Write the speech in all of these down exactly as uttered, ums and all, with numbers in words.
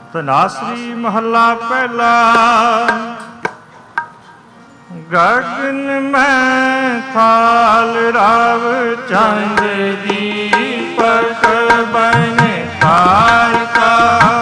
ਧਨਾਸਰੀ ਮਹੱਲਾ ਪਹਿਲਾ। ਗਗਨ ਮੈਂ ਥਾਲ ਰਾਵ ਚੰਦ ਦੀਪਕ ਬਨ ਤਾਰਿਕਾ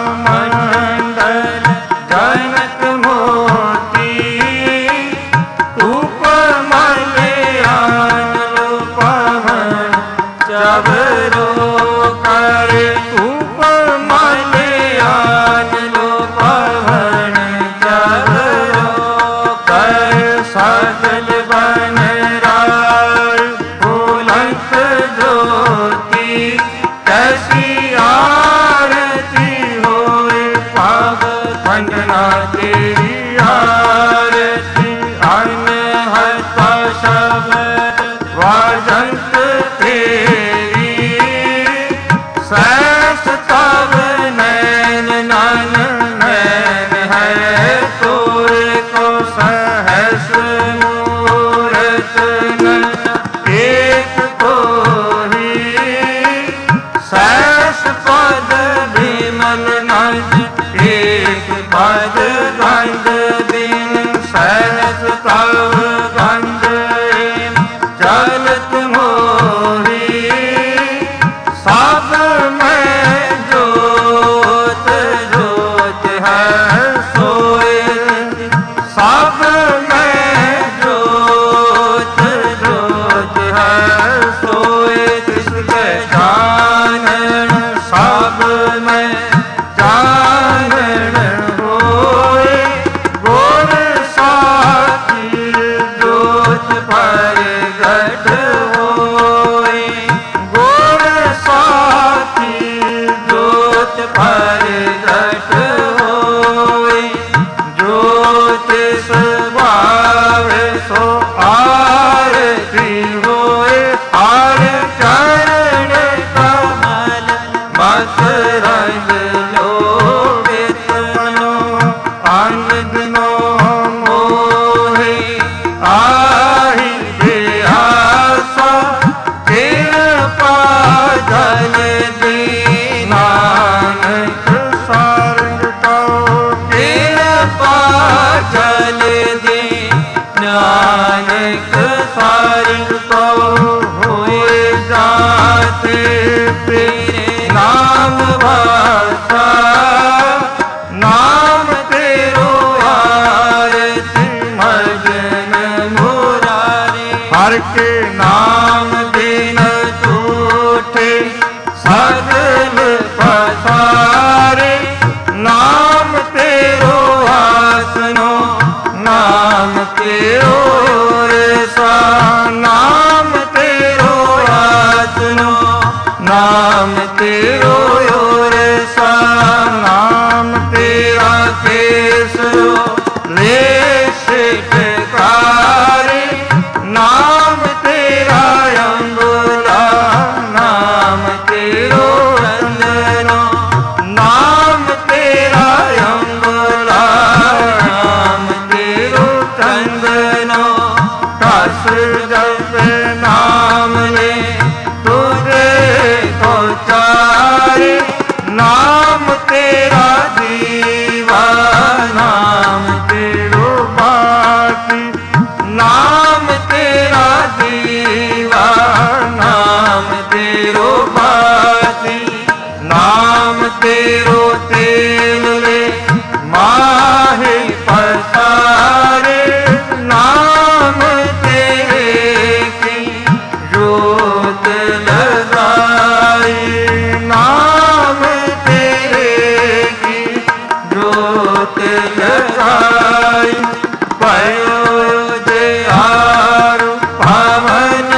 ਮੰਡਲ ਜਨਕ ਮੋਤੀ ਧੂਪ ਮਲਿਆਨ ਪਵਨ ਚਵਰੋ ਕਰ ਧੂਪ ਮਲਿਆਨ ਪਵਨ ਚਵਰੋ ਕਰ ਸਜਲ ਬਨ ਰਾਜ ਫੁਲੰਤ ਜੋਤੀ ਕੈਸੀ ਆਰਤੀ ਹੋਏ ਪਗ ਵੰਦਨਾ ਤੇਰੀ ਆਰਤੀ ਅਨਹਤ ਸ਼ਬਦ ਵਾਜੰਤ ਤੇਰੀ ਸੈਸ ਤਵ ਨੈਨ ਨਨ ਨੈਨ ਹੈ ਤੋਰੇ ਕੋ ਸਹਸ ਮੂਰਤ ਨਨ ਏਕ ਕੋਹੀ ਸੈਸ ਪਦ ਬਿਮਲ ਨਜ ਏਕ ਪਦ ਗੰਧ ਬਿਨ ਸੈਸ ਤਵ ਗੰਧ ਜਲਤ ਮੋਰੀ ਸਭ ਮੈਂ ਜੋਤ ਜੋਤ ਹੈ ਸੋਏ ਸਭ ਮੈਂ ਜੋਤ ਜੋਤ ਹੈ ਸੋਏ ਤਿਸ ਪਹਿਚਾਨਣ ਸਭ ਮੈਂ ਜਾਣਨ ਹੋਏ ਗੁਰ ਸਾਖੀ ਜੋਤ ਪ੍ਰਗਟ ਹੋਏ ਗੁਰ ਸਾਖੀ ਜੋਤ ਪ੍ਰਗਟ ਹੋਏ ਜੋਤ ਸੁਭਾਵ ਸੋ ਆਰਤੀ ਹੋਏ ਹਰ ਚਰਨ ਕਮਲ ਮਤ ਰੰਗ ਲੋਭਿਤ ਮਨੋ ਅਨੰਦਨੋ ਮੋਹਿ ਆਹੀ ਬਿਆਸਾ ਕਿਰਪਾ ਜਨ ਦੀ ਨਾਨਕ ਸਾਰੰਗ ਕਉ ਕਿਰਪਾ ਜਨ ਦੀ ਨਾਨਕ ਸਾਰੰਗ ਕਉ ਹੋਏ ਜਾਤੇ ਤੇਰੇ ਨਾਮ ਵਾਸਾ ਨਾਮ ਤੇਰੋ ਆਰਤੀ ਮਜਨ ਮੁਰਾਰੇ ਹਰ ਕੇ ਨਾਮ ਬਿਨ ਝੂਠੇ ਸਗਲ ਪਸਾਰੇ ਨਾਮ ਤੇਰੋ ਆਸਨੋ ਨਾਮ ਤੇਰੋ ਰਸਾ ਨਾਮ ਤੇਰੋ ਆਸਨੋ ਨਾਮ ਤੇਰੋ ਰਸਾ ਨਾਮ ਤੇਰਾ ਕੇਸਰੋ ਲੈ ਸਿਟਕਾਰੇ ਨਾਮ ਤੇਰਾ ਅੰਬੁਲਾ ਨਾਮ ਤੇਰੋ ਰੰਜਨੋ ਨਾਮ ਤੇਰਾ ਅੰਬੁਲਾ ਨਾਮ ਤੇਰੋ ਚੰਦਨੋ ਕਸ ਜਪ ਨਾਮ ਨੇ ਤੁਝੇ ਕੋ ਚਾਰੇ ਨਾਮ ਤੇਰਾ ਜੀਵਾ ਨਾਮ ਤੇਰੋ ਬਾਕੀ ਨਾਮ ਤੇਰਾ ਜੀਵਾ ਨਾਮ ਤੇਰੋ ਬਾਕੀ ਨਾਮ ਤੇਰੋ ਤੇਲ ਲੈ ਮਾਹੇ ਪਸਾਰੇ ਨਾਮ ਤੇਰੇ ਕੀ ਜੋਤ ਲਗਾਈ ਨਾਮ ਤੇਰੇ ਕੀ ਜੋਤ ਲਗਾਈ ਭਇਓ ਜੇ ਆਰੂ ਭਵਨ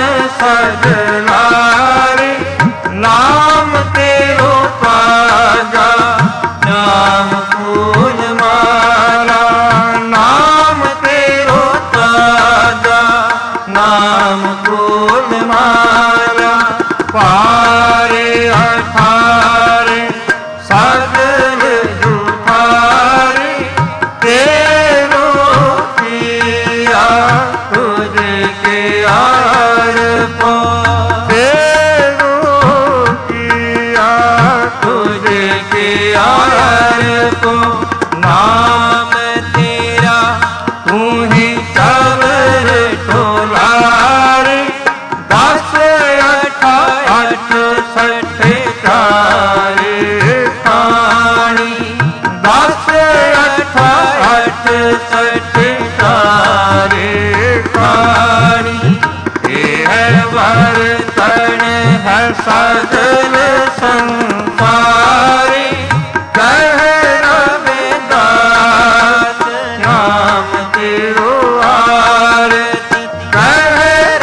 ਸਜਨਾਰੇ ਨਾਮ ਤੇਰੋ ਪਾਗਾ ਨਾਮ ਫੂਲ ਮਾਲਾ ਨਾਮ ਤੇਰੋ ਤਾਗਾ ਨਾਮ ਫੂਲ ਮਾਲਾ ਪਾਰੇ ਅਠਾਰੇ ਸਗਲ ਜੁਠਾਰੇ ਤੇਰੋ ਕੀਆ ਤੁਝੇ ਕੇ ਆਰ ਪੋ ਤੇਰੋ ਕੀਆ ਤੁਝੇ ਕੇ ਆਰ सगल संसारी कह रविदास नाम तेरो आरती कह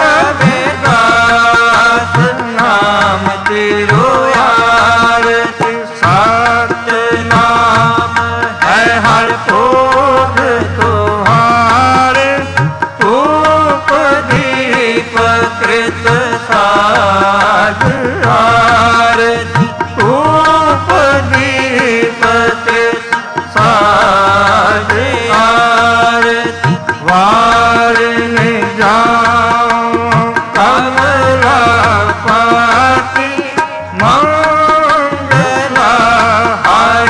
रविदास नाम तेरो आरती सत्य नाम है हर भोग तुम्हारे धूप दीप कृत साध आरती धूप दीप कृत साध आरती वार में जाऊं कमला पाती मंगला हर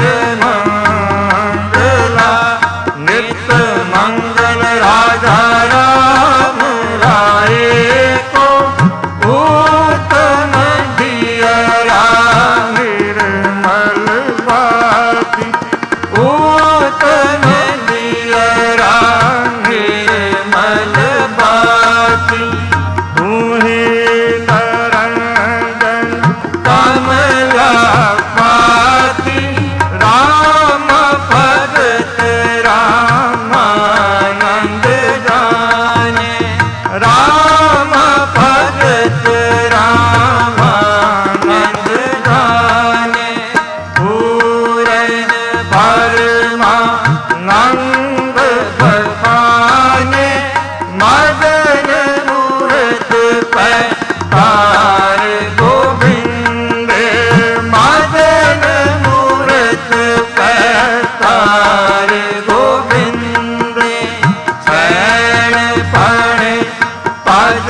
मंगला नित मंगल राजा राम राय को उत्तम दियरा निर्मल बाती उत्तम दियरा निर्मल बाती तुम्हें तरंगन कमला पाती राम भगत रामानंद जाने राम भगत रामानंद जाने पूरन भरमा नंद बखाने मदन मूरत पर तार गोविंद मदन मूरत पर तार गोविंद शरण पण पद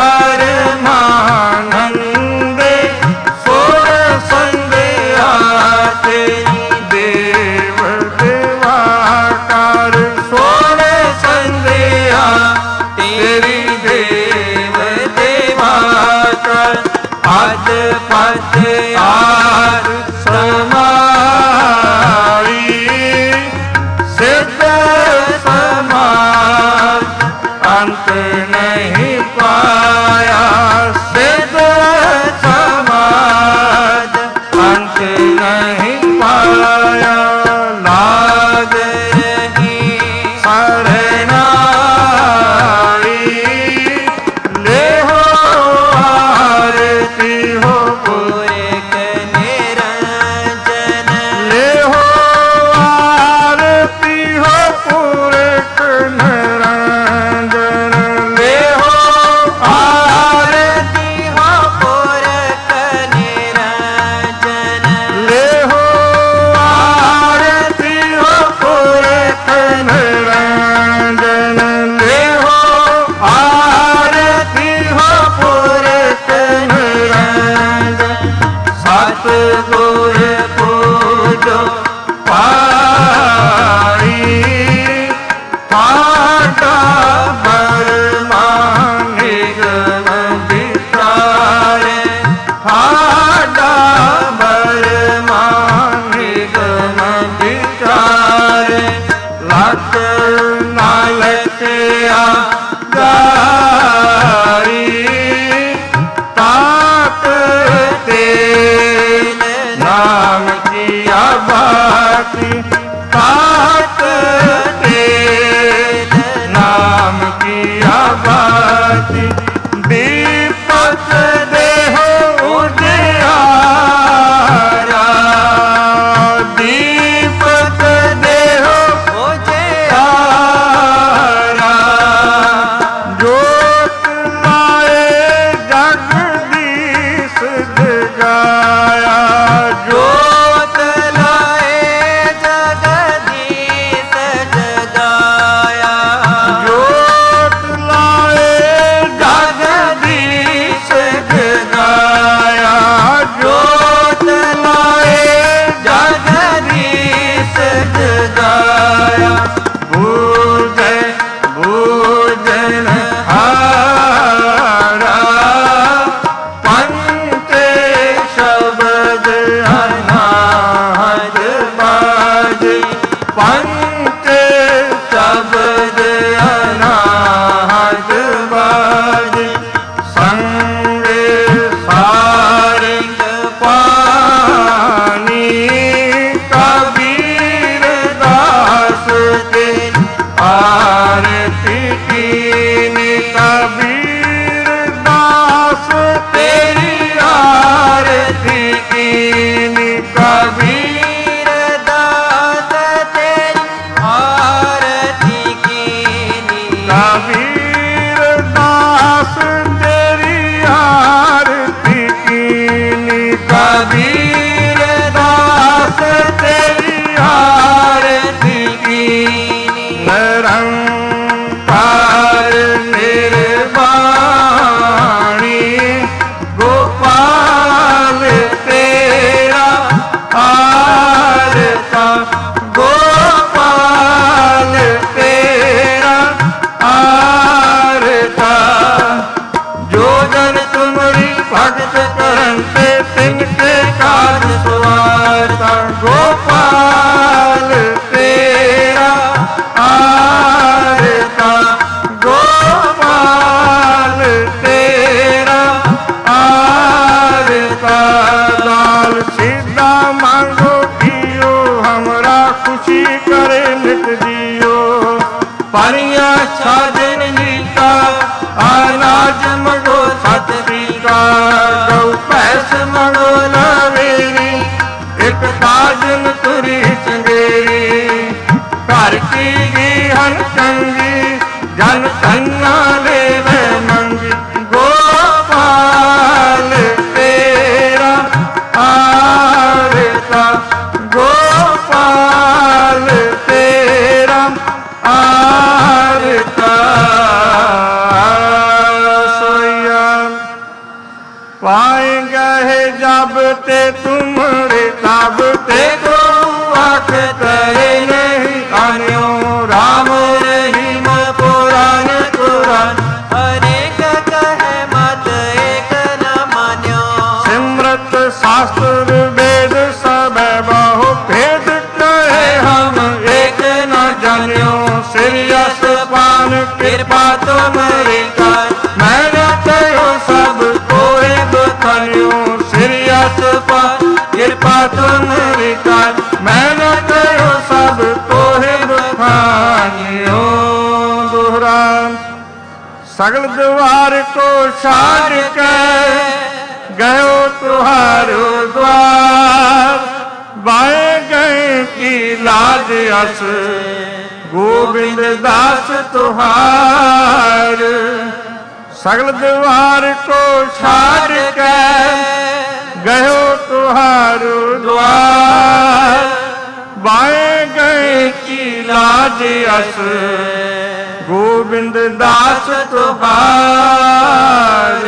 परमानंद सुर संग आते देव देवाकार सुर संग तेरी देव देवाकर पद पद आर समाई सिद्ध समाज अंत नहीं पाया सिद्ध समाज अंत नहीं पाया लाग रही शरणाई ले हो आरती हो पूरक निरंजन ले हो आरती हो पूरक निरंजन ले हो आरती हो पूरक निरंजन ले हो आरती हो पूरक निरंजन ले हो आरती हो पूरक निरंजन सतगुर पूजो पाई पाटा बरमा निगम विचारे पाटा बरमा निगम विचारे लत नालकिया गारी तात तेल नाम किया बाती तात तेल नाम किया बाती दीपक देहो उजियारा दीपक देहो उजियारा जोत लाए जगदीश जगाया जोत लाए जगदीश का गोपाल तेरा आरता। जो जन तुमरी भगत करते तिनके काज सवारता। गोपाल तेरा आरता, गोपाल तेरा आरता। लाल सीधा मांगो पियो हमरा खुशी करे नित जियो। परिया साजन नीता अनाज मगो छतरी का। गौ पैस मगो लवेरी एक ताजन तुरी चंगेरी। घर की हन चंगी जन कन्या ले मंगी। गोपाल तेरा आरता, गोपाल तेरा आरता। सोया पाएंगे जब ते तुम्हारे तब ते को आख करे नहीं आन्यो। राम रहीम पुराण पुराण अनेक कहे मत एक न मान्यो। सिमरत शास्त्र वेद सब बहु भेद कहे हम एक न जान्यो। सिरियस पान कृपा तुम्हारी का मैंने कहो सब कोई बखान्यो। सिरियस पान कृपा तुम्हारी का मैंने कहो सब कोई बखान्यो। दोहरा सगल द्वार को छाड़ के गयो तुहारो द्वार। बाए गए की लाज अस गोविंद दास तुहार। सगल द्वार को छाड़ के गयो तुहारो द्वार। बाए गए की लाज अस गोविंद दास तुहार।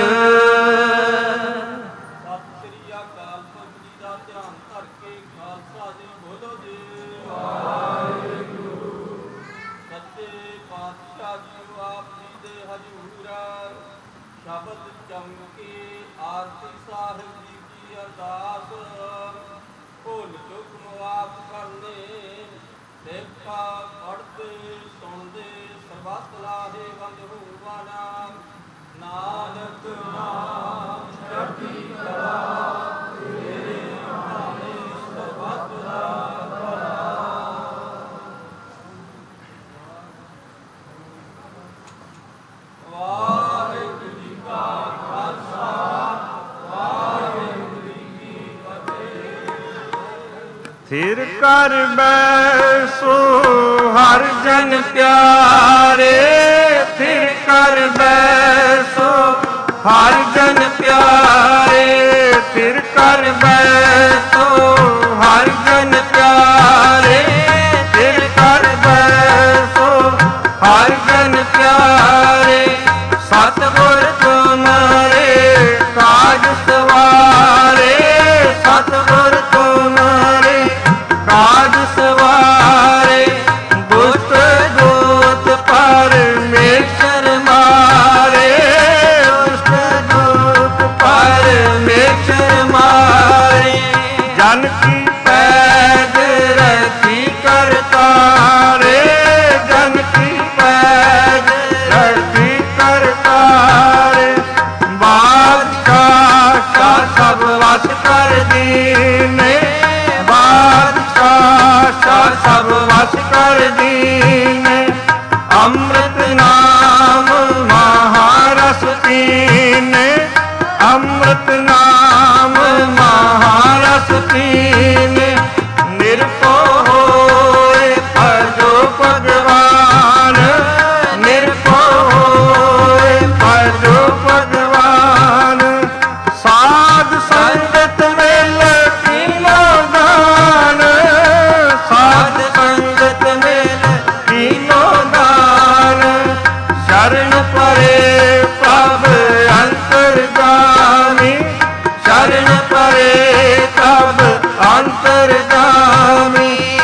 ਸਤਿ ਸ੍ਰੀ ਅਕਾਲ ਪੁਰਖ ਜੀ ਦਾ ਧਿਆਨ ਧਰ ਕੇ ਖਾਲਸਾ ਜੀ ਬੋਲੋ ਜੀ। ਵਾਹਿਗੁਰੂ। ਸੱਚੇ ਪਾਤਸ਼ਾਹ ਜੀ ਆਪ ਜੀ ਦੇ ਹਜ਼ੂਰ ਸ਼ਬਦ ਚਮਕੇ ਆਰਤੀ ਸਾਹਿਬ ਜੀ ਕੀ ਅਰਦਾਸ। ਭੁੱਲ ਚੁੱਕ ਮੁਆਫ ਕਰਨੇ ਦੇਖਾ ਪੜ੍ਹਦੇ ਸੁਣਦੇ ਸਰਬੱਤ ਲਾਹੇ ਵੰਦ ਹੋਵਾ ਨਾਮ। ਨਾਨਕ ਨਾਮ ਚੜ੍ਹਦੀ ਕਲਾ ਤੇਰੇ ਨਾਮੇ ਸਰਬੱਤ ਦਾ ਭਲਾ। ਵਾਹਿਗੁਰੂ ਜੀ ਕਾ ਖਾਲਸਾ ਵਾਹਿਗੁਰੂ ਜੀ ਕੀ ਫਤਿਹ। थिर कर बैसो हर जन प्यारे। थिर कर बैसो हर जन प्यारे। थिर कर बैसो हर जन प्यारे। थिर कर बैसो हर जन प्यारे। सतगुर तुम्हारे काज सवारे। सतगुर तुम्हारे काज सवारे। दुष्ट दूत परमेश्वर मारे। दुष्ट दूत परमेश्वर मारे। जन की पैद रखी करतारे। जन की पैद रखी करतारे। बादशाह का सब वश कर दीने। बादशाह सब वश कर दीने। अमृत नाम महारस पीने। अमृत नाम महारस पीने। निरपो होए भजो भगवान। निरपो होए भजो भगवान। साध संगत मेल तीनों दान। साध संगत मेल तीनों दान। शरण परे प्रभ अंतर्गामी। शरण परे प्रभ अंतर्गामी।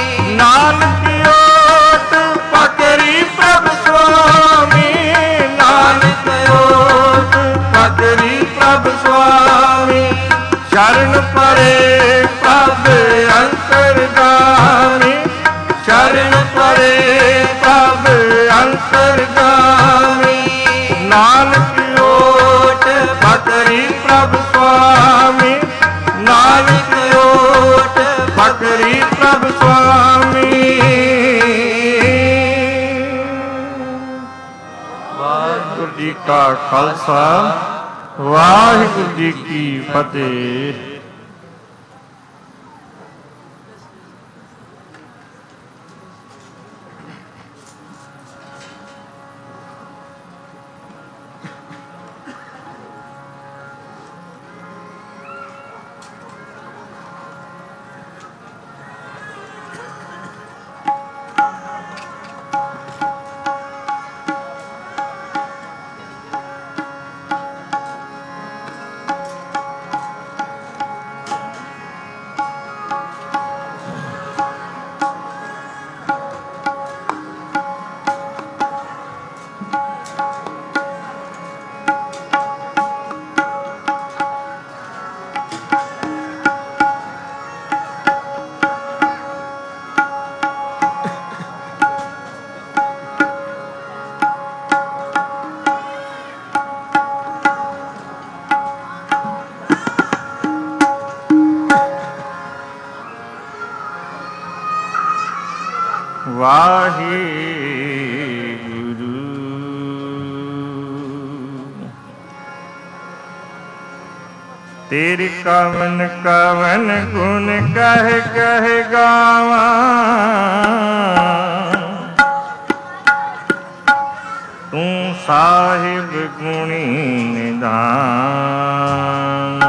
ਪ੍ਰਭ ਸੁਆਮੀ। ਵਾਹਿਗੁਰੂ ਜੀ ਕਾ ਖਾਲਸਾ, ਵਾਹਿਗੁਰੂ ਜੀ ਕੀ ਫਤਿਹ। ਵਾਹਿਗੁਰੂ ਤੇਰੇ ਕਵਨ ਕਵਨ ਗੁਣ ਕਹਿ ਕਹਿ ਗਾਵਾਂ, ਤੂੰ ਸਾਹਿਬ ਗੁਣੀ ਨਿਧਾਨ।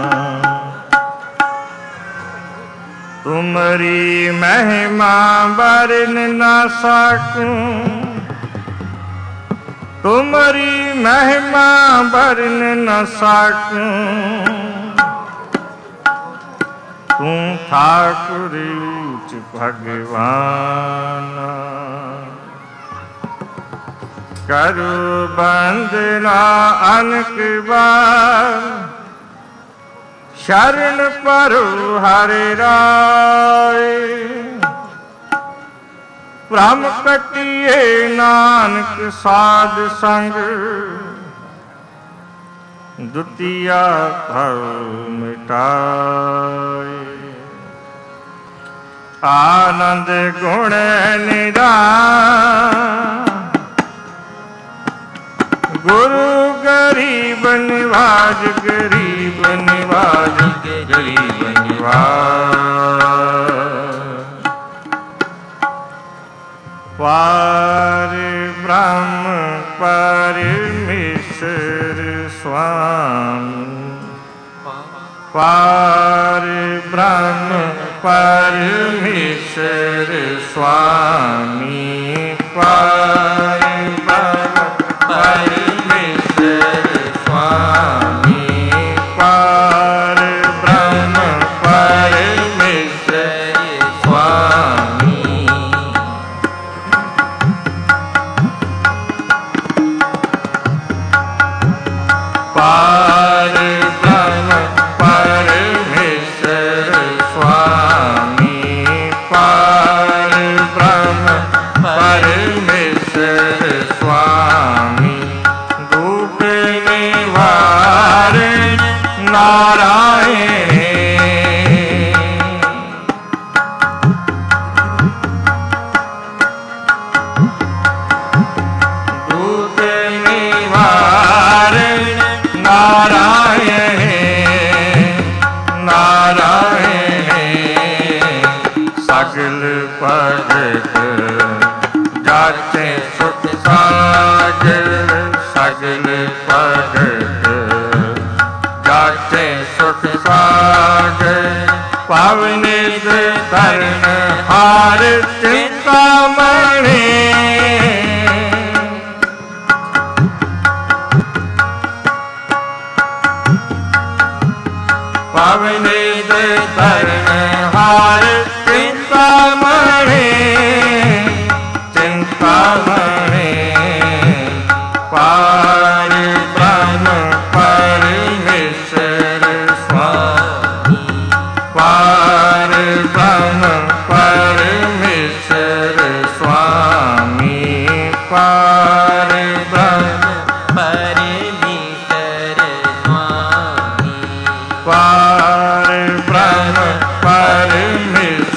ਤੁਮਰੀ ਮਹਿਮਾ ਵਰਨ ਨਾ ਸਕੂੰ, ਤੁਮਰੀ ਮਹਿਮਾ ਵਰਨ ਨਾ ਸਕੂੰ। ਤੂੰ ਠਾਕੁਰ ਊਚ ਭਗਵਾਨ। ਕਰੁ ਬੰਦਨਾ ਅਨਕ ਬਾਰ, ਸ਼ਰਨ ਪਰੁ ਹਰਿ ਰਾਏ। ਭ੍ਰਮ ਕਟਿਏ ਨਾਨਕ ਸਾਧ ਸੰਗ, ਦੁਤੀਆ ਭਉ ਮਿਟਾਏ। ਆਨੰਦ ਗੁਣ ਨਿਧਾਨ, ਗੁਰੂ ਗਰੀਬ ਨਿਵਾਜ, ਗਰੀਬ ਨਿਵਾਜ, ਗਰੀਬ ਨਿਵਾਜ। ਪਾਰ ਬ੍ਰਹਮ ਪਰਮੇਸ਼ਰ ਸੁਆਮੀ, ਪਾਰ ਬ੍ਰਹਮ ਪਰਮੇਸ਼ਰ ਸੁਆਮੀ। ਪਾਰ ਬ੍ਰਹਮ ਪਰਮੇਸ਼ਰ ਸੁਆਮੀ, ਪਾਰ ਬ੍ਰਹਮ ਪਰਮੇਸ਼ਰ ਸੁਆਮੀ। ਪਾਰ ਬ੍ਰਹਮ ਪਰਮੇਸ਼ਰ ਸੁਆਮੀ, ਪਾਰ ਬ੍ਰਹਮ ਪਰਮੇਸ਼ਰ ਸੁਆਮੀ। ਦੁਖ ਨਿਵਾਰਨ ਨਾਰਾਇਣ, ਦੁਖ ਨਿਵਾਰਨ ਨਾਰਾਇਣ, ਨਾਰਾਇਣ। ਸਗਲ ਭਗਤ ਜਾਚੇ ਸੁਖ ਸਾਗਰ, ਸਗਲ ਭਗਤ ਜਾਚੇ ਸੁਖ ਸਾਗਰ। ਪਾਵਨਿਤ ਧਰਨ ਹਾਰ ਚਿੰਤਾਮਣੀ, ਪਾਵਨਿਤ ਧਰਨ ਹਾਰ ਚਿੰਤਾਮਣੀ, ਚਿੰਤਾਮਣੀ। ਪਾਰ ਬ੍ਰਹਮ ਪਰਮੇਸ਼ਰ ਸੁਆਮੀ, ਪਾਰ ਬ੍ਰਹਮ ਪਰਮੇਸ਼ਰ ਸੁਆਮੀ, ਪਾਰ ਬ੍ਰਹਮ ਪਰਮੇਸ਼ਰ ਸੁਆਮੀ, ਪਾਰ ਬ੍ਰਹਮ ਪਰਮੇਸ਼ਰ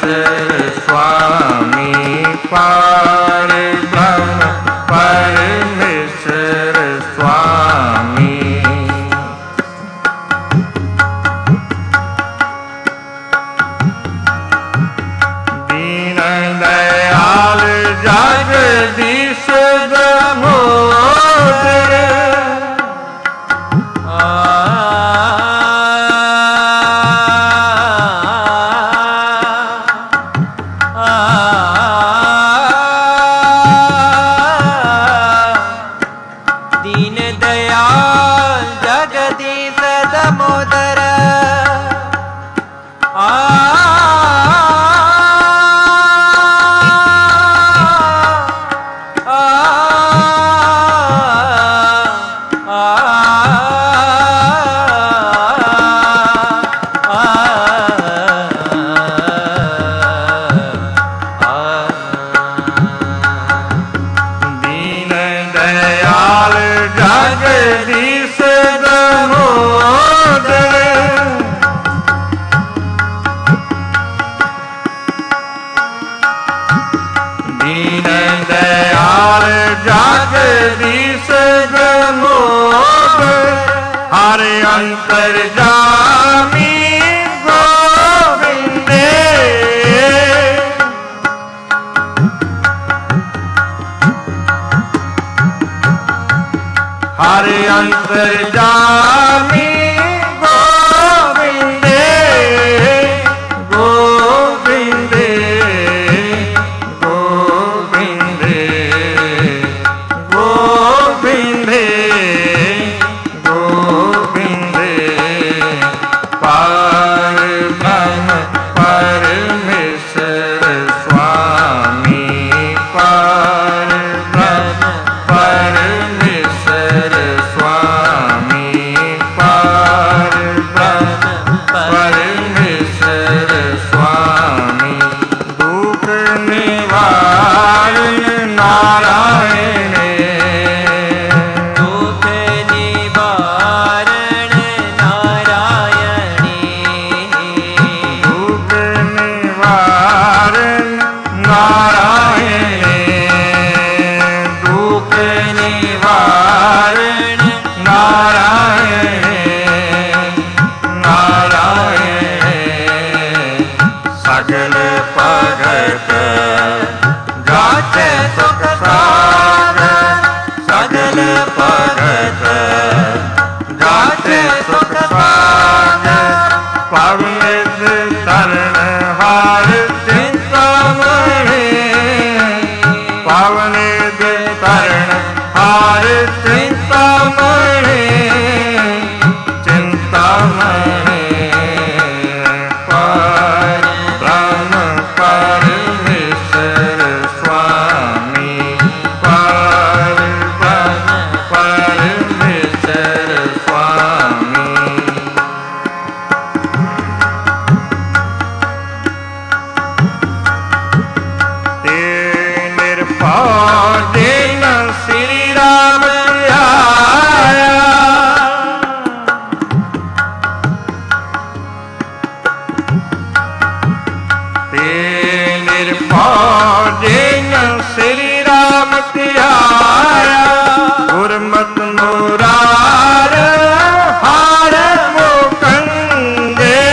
दीन दयाल जगदीश गुरमोग हर अंतर्यामी गोविंदे हर अंतर्यामी गोविंदे गोविंदे गोविंदे गोविंदे गोविंदे पार ब्रह्म परमेश्वर स्वामी पार ब्रह्म परमेश्वर स्वामी पार ब्रह्म परमेश्वर स्वामी दुख निवारण नारायण दुख निवारण नारायणी दुख निवारण नारायण दुख निवारण नारायण नारायण सगल भगत जाचे सुख सागर सगल भगत जाचे सुख सागर पवन तरण हार चिंतामणि पवन तरण हार चिंतामणि चिंतामणि पार ब्रह्म परमेश्वर स्वामी पार ब्रह्म परमेश्वर स्वामी ते निर्भय दिन श्री राम आया ते निर्भय दिन श्री राम आया गुरमत मुरार हार मुकंदे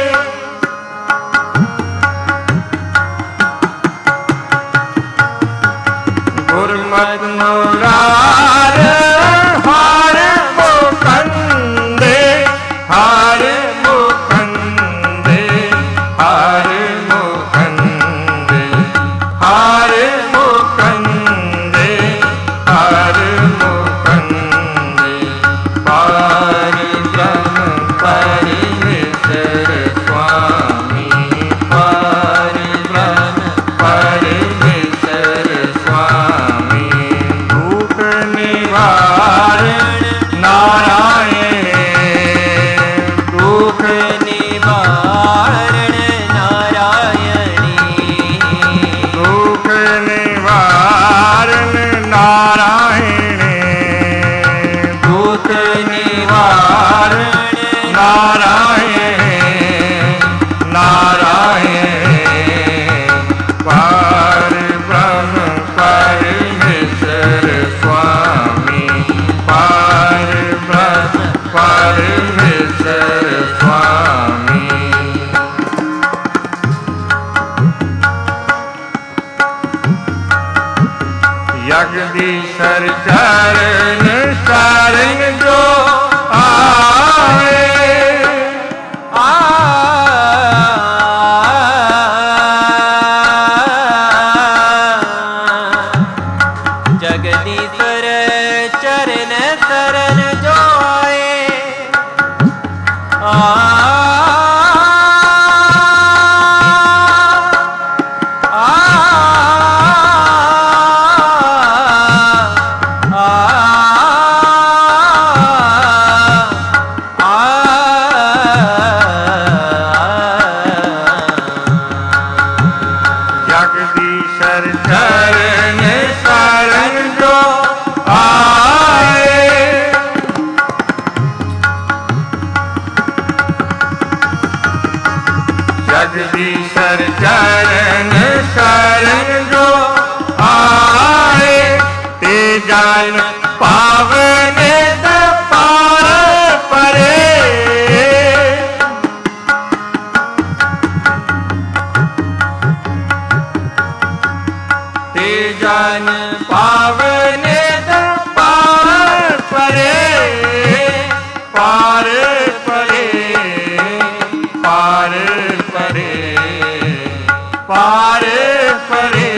गुरमत मुरार हार मुकंदे हार मुकंदे हार मुकंदे हार मुकंदे हार मुकंदे पार ब्रह्म परमेश्वर स्वामी पार ब्रह्म परमेश्वर स्वामी दुख निवारण नारायण दुख निवारण नारायणी दुख निवारण नारायण दुख निवारण नारायण नारायण पार ब्रह्म परमेश्वर स्वामी पार ब्रह्म परमेश्वर स्वामी जगदीशर चरण शरण जो आए आ जगदीश्वर चरण शरण जो आए आ जगदीशर चरण शरण जो आए जगदीशर चरण शरण जो जन पावने पार परे पार परे पार परे पार परे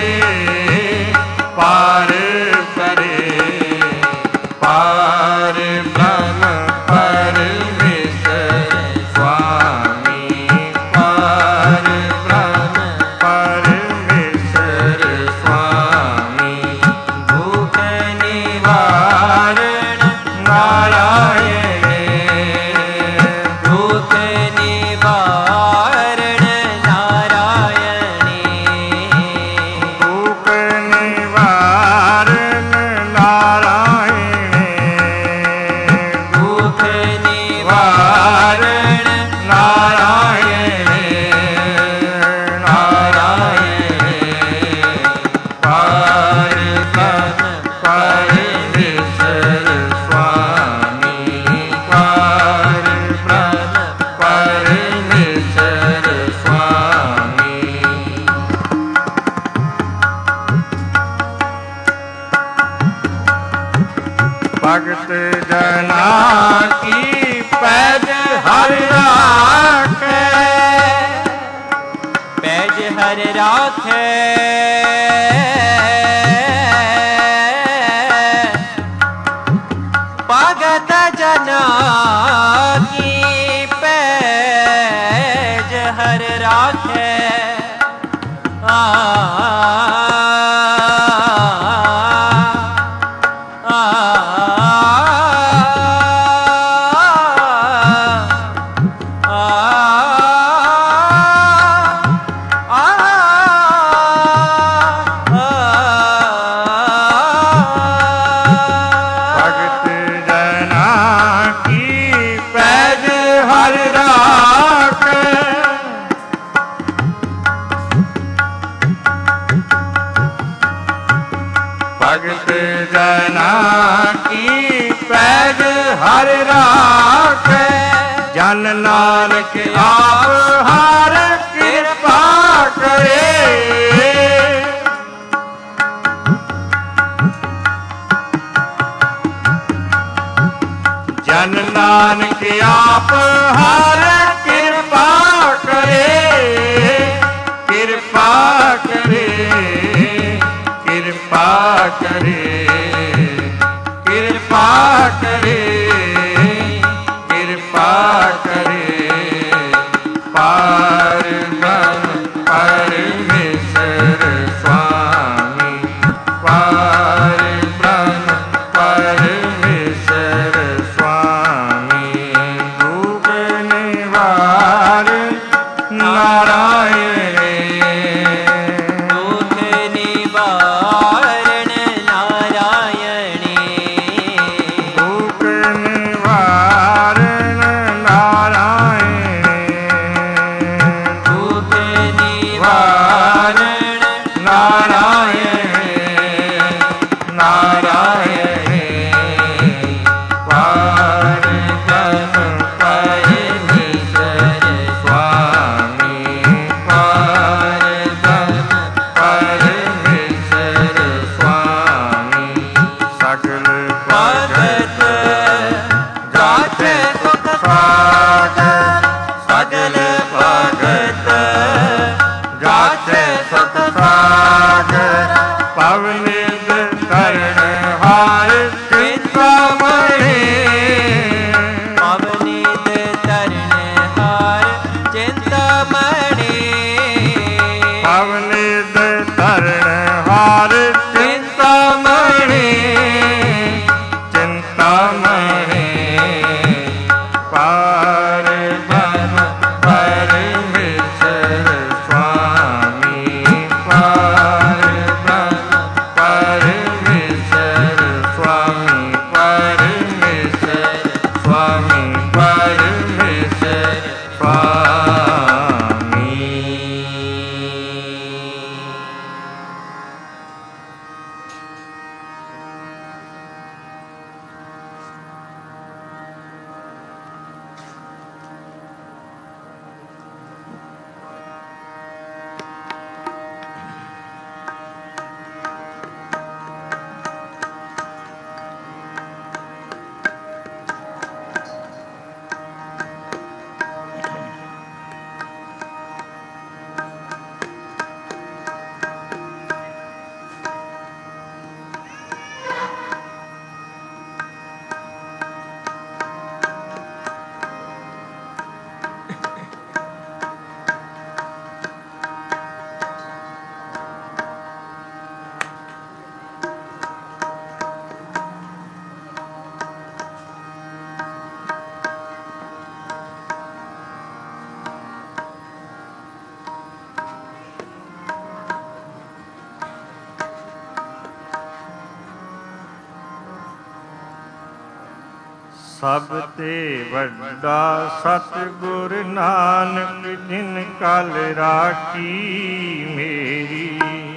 पार परे पार ब्रह्म परमेश्वर स्वामी पार ब्रह्म परमेश्वर स्वामी भूख निवारण नारायण भूख निवारण नारायणी भूख निवारण नारायण भूख निवारण नारायण नारायण पार ब्रह्म परमेश्वर स्वामी पार ब्रह्म परमेश्वर स्वामी भगत जना की पैज हर राखे पैज हर राखे भगत जना की पैज हर राखे आ आ भगत जना की पैज हर राख भगत जना की पैज हर राख जन नानक आप हार कृपा करे जन नानक आप हार कृपा करे कृपा करे कृपा करे कृपा करे कृपा करे पार ब्रह्म परमेश्वर स्वामी पार ब्रह्म परमेश्वर स्वामी भूख निवार नारायण भूख निवारण नारायणी भूख निवारण नारायण भूख निवारण नारायण नारायण पार ब्रह्म परमेश्वर स्वामी पार ब्रह्म परमेश्वर स्वामी सकल भगत गाठ सुख सागर सकल भगत गाठ सुख सागर पवनित करण हार चिंतामणि पवनीत तरण हार चिंतामणि पवनित करण हार चिंतामणि चिंतामणि पार ब्रह्म परमेश्वर स्वामी पार ब्रह्म परमेश्वर स्वामी परमेश्वर स्वामी परमेश्वर स्वामी ਸਭ ਤੇ ਵੱਡਾ ਸਤਿਗੁਰ ਨਾਨਕ ਜਿਨ ਕਲ ਰਾਖੀ ਮੇਰੀ।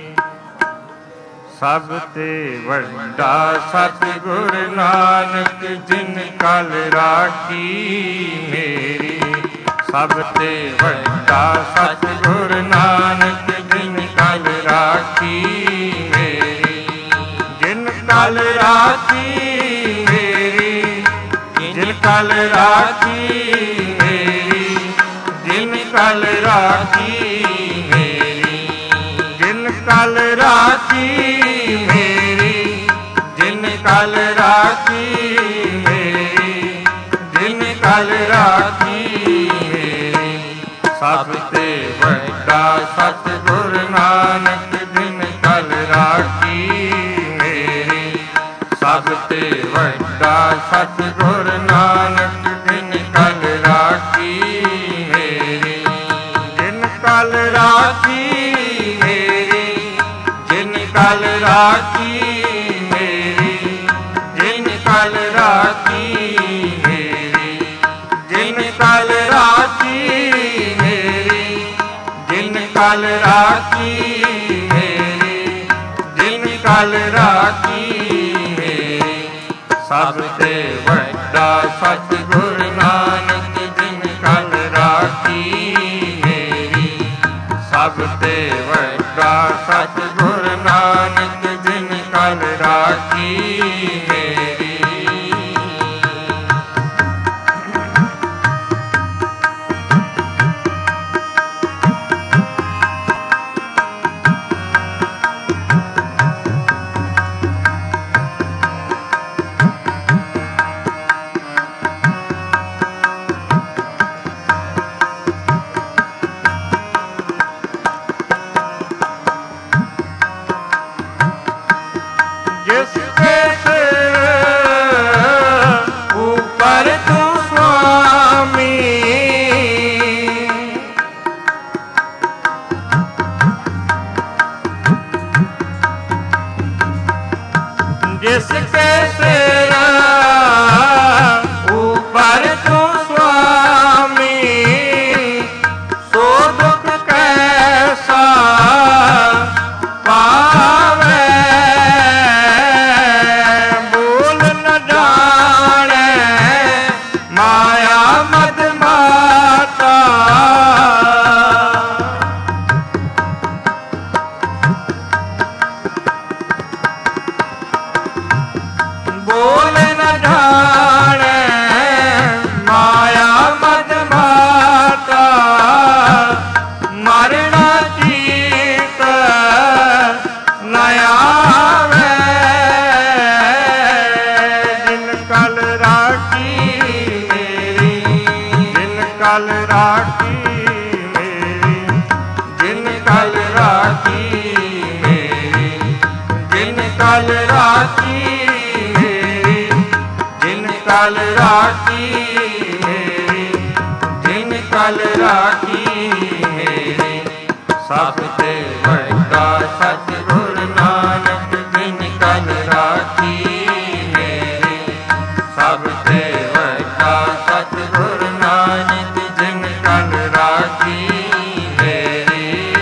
ਸਭ ਤੇ ਵੱਡਾ ਸਤਿਗੁਰ ਨਾਨਕ ਜਿਨ ਕਲ ਰਾਖੀ ਮੇਰੀ। ਸਭ ਤੇ ਵੱਡਾ ਸਤਿਗੁਰ ਨਾਨਕ ਜਿਨ ਕਲ ਰਾਖੀ ਮੇਰੀ। ਜਿਨ ਕਲ ਰਾਖੀ ਮੇਰੀ, ਜਿਨ ਕਲ ਰਾਖੀ ਮੇਰੀ, ਜਿਨ ਕਲ ਰਾਖੀ ਮੇਰੀ। ਜਿਨ ਕਲ ਰਾਖੀ ਮੇਰੀ, ਜਿਨ ਕਲ ਰਾਖੀ ਮੇਰੀ, ਜਿਨ ਕਲ ਰਾਖੀ ਮੇਰੀ। ਸਭ ਤੇ ਵੱਡਾ ਸਤਿਗੁਰ ਨਾਨਕ ਜਿਨ ਕਲ ਰਾਖੀ ਮੇਰੀ। ਸਭ ਤੇ ਵੱਡਾ ਸਤਿਗੁਰ ਨਾਨਕ ਜਿਨ ਕਲ ਰਾਖੀ ਮੇਰੀ। ਜਿਨ ਕਲ ਰਾਖੀ ਮੇਰੀ, ਜਿਨ ਕਲ ਰਾਖੀ ਮੇਰੀ, ਜਿਨ ਕਲ ਰਾਖੀ ਮੇਰੀ। ਜਿਨ ਕਲ ਰਾਖੀ ਮੇਰੀ, ਜਿਨ ਕਲ ਰਾਖੀ ਮੇਰੀ, ਜਿਨ ਕਲ ਰਾਖੀ ਮੇਰੀ। ਸਭ ਤੇ ਵੱਡਾ ਸਤਿਗੁਰ ਨਾਨਕ ਜਿਨ ਕਲ ਰਾਖੀ ਮੇਰੀ। ਸਭ ਤੇ ਵੱਡਾ ਸਤਿਗੁਰ ਨਾਨਕ ਜਿਨ ਕਲ ਰਾਖੀ ਮੇਰੀ। ਜਿਸ ਕੇ ਸਿਰ ਉਪਰ ਤੂੰ ਸੁਆਮੀ, ਸੋ ਦੁਖ ਕੈਸਾ ਪਾਵੇ। ਬੋਲ ਨ ਜਾਣੈ ਮਾਇਆ ਮਦ ਮਾਤਾ। ਬੋਲ ਨ ਜਾਣੈ ਮਾਇਆ ਮਦ ਮਾਤਾ। ਮਰਣਾ ਚੀਤ ਨ ਆਵੈ। ਜਿਨ ਕਲ ਰਾਖੀ ਮੇਰੀ, ਜਿਨ ਕਲ ਰਾਖੀ ਮੇਰੀ, ਜਿਨ ਕਲ ਰਾਖੀ ਮੇਰੀ। ਜਿਨ ਕਲ ਰਾਖੀ ਮੇਰੀ, ਜਿਨ ਕਲ ਰਾਖੀ ਮੇਰੀ, ਜਿਨ ਕਲ ਰਾਖੀ ਮੇਰੀ। ਸਭ ਤੇ ਵੱਡਾ ਸਤਿਗੁਰ ਨਾਨਕ ਜਿਨ ਕਲ ਰਾਖੀ ਮੇਰੀ। ਸਭ ਤੇ ਵੱਡਾ ਸਤਿਗੁਰ ਨਾਨਕ ਜਿਨ ਕਲ ਰਾਖੀ ਮੇਰੀ।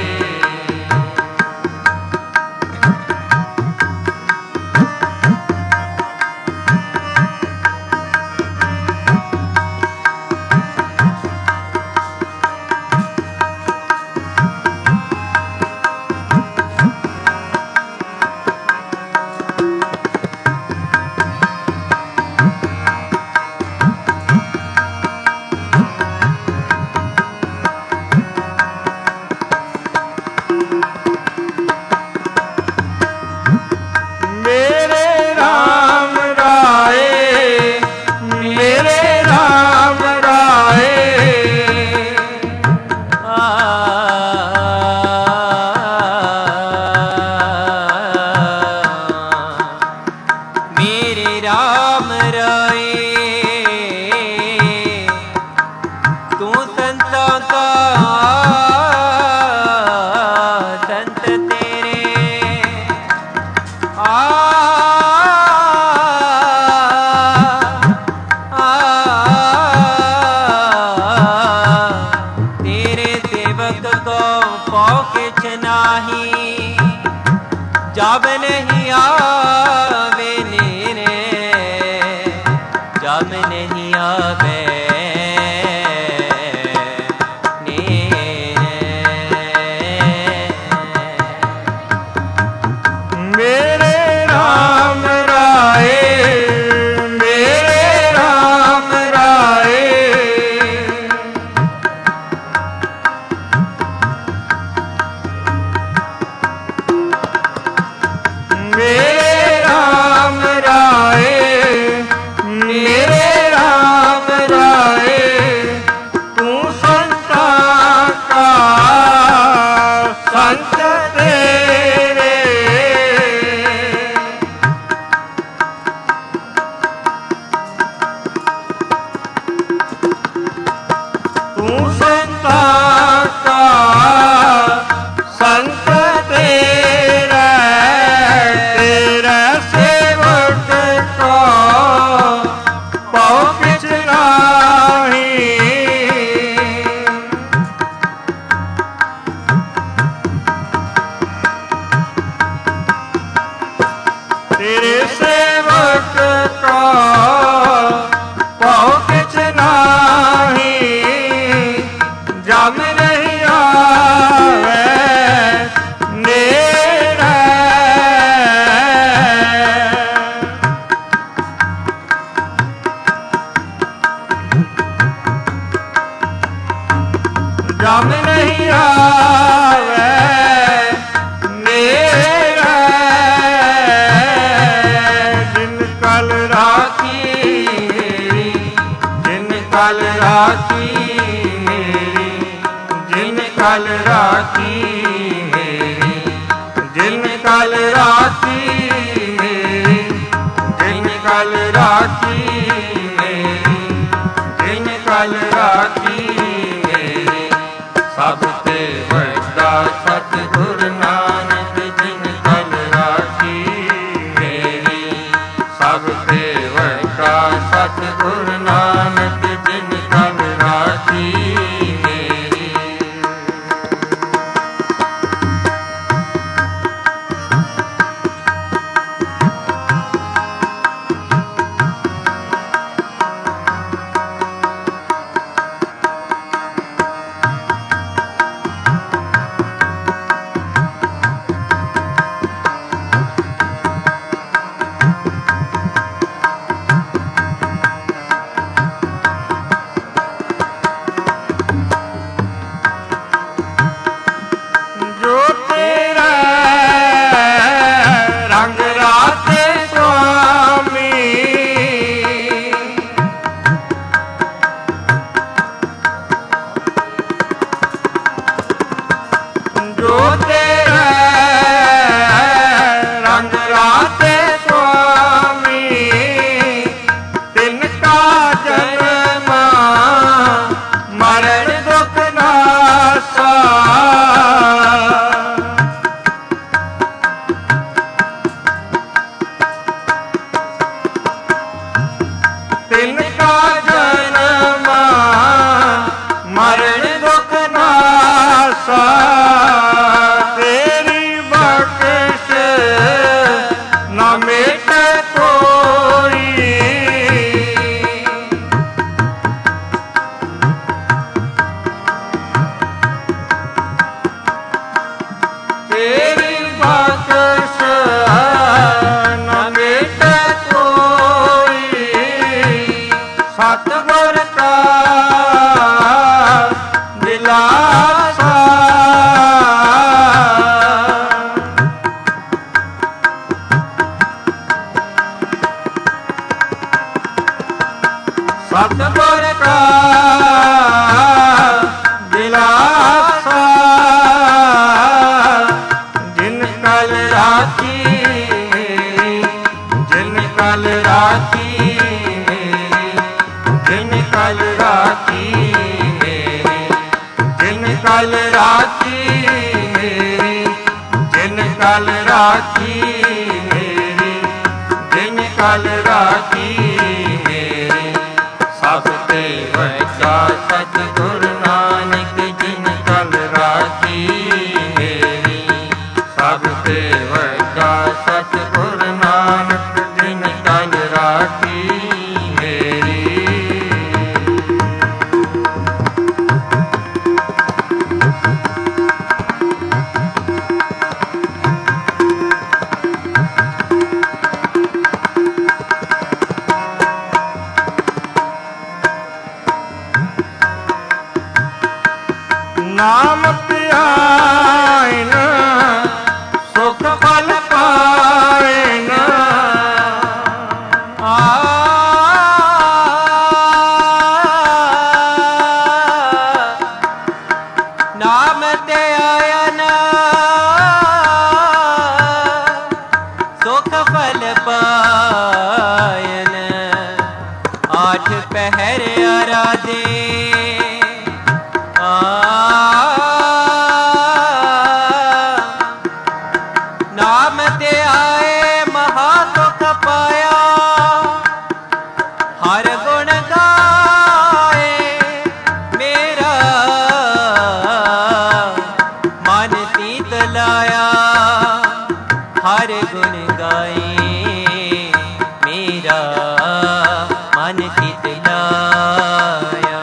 ਮੇਰੇ ਰਾਮ ਰਾਏ, ਮੇਰੇ ਰਾਮ ਰਾਏ। ਮੇਰੇ ਰਾਮ ਰਾਏ, ਤੂੰ ਸੰਤਾਂ ਕਾ ਸੰਤ ਤੇਰੇ। ਆ ਆ ਨਾਹੀ, ਜਬ ਨਹੀਂ ਆਵੇ ਨੇਰੇ, ਜਬ ਨਹੀਂ ਆਵੇ ਜਮ ਨਹੀਂ ਆਵੇ ਨੇੜੇ, ਜਿਨ ਕਲ ਰਾਖੀ ਮੇਰੀ, ਜਿਨ ਕਲ ਰਾਖੀ ਮੇਰੀ, ਜਿਨ ਕਲ ਰਾਖੀ ਮੇਰੀ, ਜਿਨ ਕਲ ਰਾਖੀ ਮੇਰੀ, ਜਿਨ ਕਲ ਰਾਖੀ ਮੇਰੀ, ਜਿਨ ਕਲ ਰਾਖੀ ਸਭ ਤੇ ਵੱਡਾ ਸਤਿਗੁਰ ਨਾਨਕ, ਜਿਨ ਕਲ ਰਾਖੀ ਮੇਰੀ, ਸਭ ਤੇ ਵੱਡਾ ਸਤਿਗੁਰ ਨਾਨਕ, ਜਿਨ ਕਲ ਰਾਖੀ ਮੇਰੀ। ਸਤਿਗੁਰ ਕਾ ਦਿਲਾਸਾ, ਸਤਿਗੁਰ ਕਾ ਦਿਲਾਸਾ, ਜਿਨ ਕਲ ਰਾਖੀ ਮੇਰੀ, ਜਿਨ ਕਲ ਰਾਖੀ ਕਲ ਰਾਖੀ ਮੇਰੀ, ਜਿਨ ਕਲ ਰਾਖੀ ਮੇਰੀ, ਜਿਨ ਕਲ ਰਾਖੀ ਮੇਰੀ, ਜਿਨ ਕਲ ਰਾਖੀ ਮੇਰੀ, ਸਭ ਤੇ ਵੱਡਾ ਸਤਿਗੁਰ ਨਾਨਕ, ਜਿਨ ਕਲ ਰਾਖੀ ਮੇਰੀ। ਸਭ ਤੇ ਵੱਡਾ ਸਤਿਗੁਰ ਨਾਨਕ ਜਿਨ ਕਲ ਰਾਖੀ ਮੇਰੀ। ਨਾਮ ਧਿਆਇਨ ਸੁਖ ਫਲ ਪਾਇਨ। ਆ ਨਾਮ ਧਿਆਇਨ ਸੁਖ ਫਲ ਪਾਇਨ। ਆਠ ਪਹਿਰ ਆਰਾਧੇ ਨਾਮ ਤੇ ਆਏ ਮਹਾ ਸੁਖ ਪਾਇਆ। ਹਰ ਗੁਣ ਗਾਏ ਮੇਰਾ ਮਨ ਤੀਤ ਲਾਇਆ। ਹਰ ਗੁਣ ਗਾਏ ਮੇਰਾ ਮਨ ਤੀਤ ਲਾਇਆ।